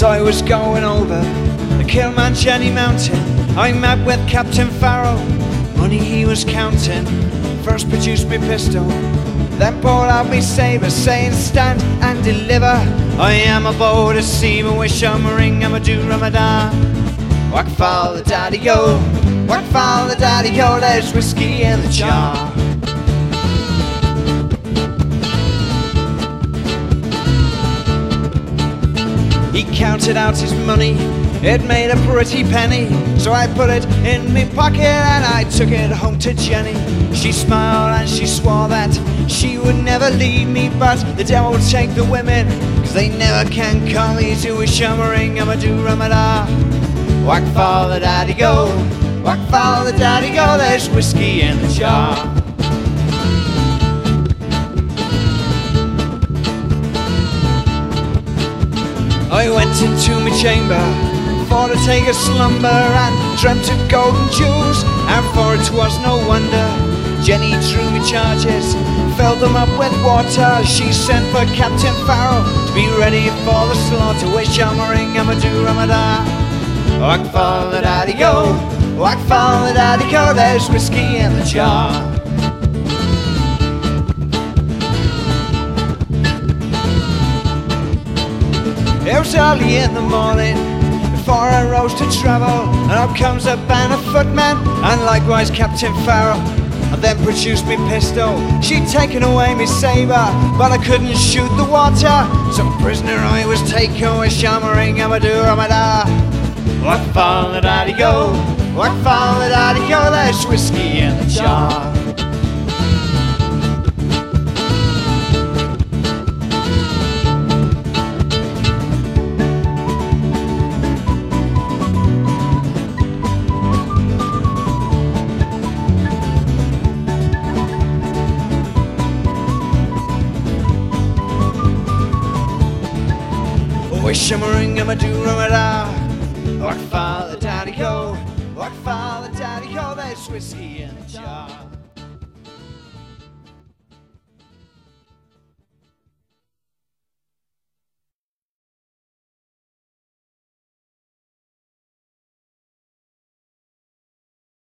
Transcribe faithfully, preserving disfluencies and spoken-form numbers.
As I was going over the Kilmanjani mountain, I met with Captain Farrell. Money he was counting. First produced me pistol, then pulled out me sabre, saying stand and deliver. I am a bold deceiver, wish I'm a ring, I'm a do Ramadan. Whack foul the daddy go, whack foul the daddy go, there's whiskey in the jar. He counted out his money, it made a pretty penny. So I put it in me pocket and I took it home to Jenny. She smiled and she swore that she would never leave me, but the devil would take the women, cause they never can come easy with shammering. I'ma do Ramadan. Whack for the daddy go, whack for the daddy go, there's whiskey in the jar. I went into my chamber for to take a slumber and dreamt of golden jewels, and for it was no wonder Jenny drew me charges, filled them up with water. She sent for Captain Farrell to be ready for the slaughter. Wish I'm a ring, I'ma do Ramadan. Whack for the daddy go, whack for the daddy go, there's whiskey in the jar. It was early in the morning before I rose to travel, and up comes a band of footmen and likewise Captain Farrell, and then produced me pistol. She'd taken away me sabre, but I couldn't shoot the water, so prisoner I was taken with shammering. I'ma do Ramadan. What for the daddy go, what for the daddy go, there's whiskey in the jar. Wish I'm a ring, I'ma do Ramadan. What for the daddy go, what for the daddy go, there's whiskey in the jar.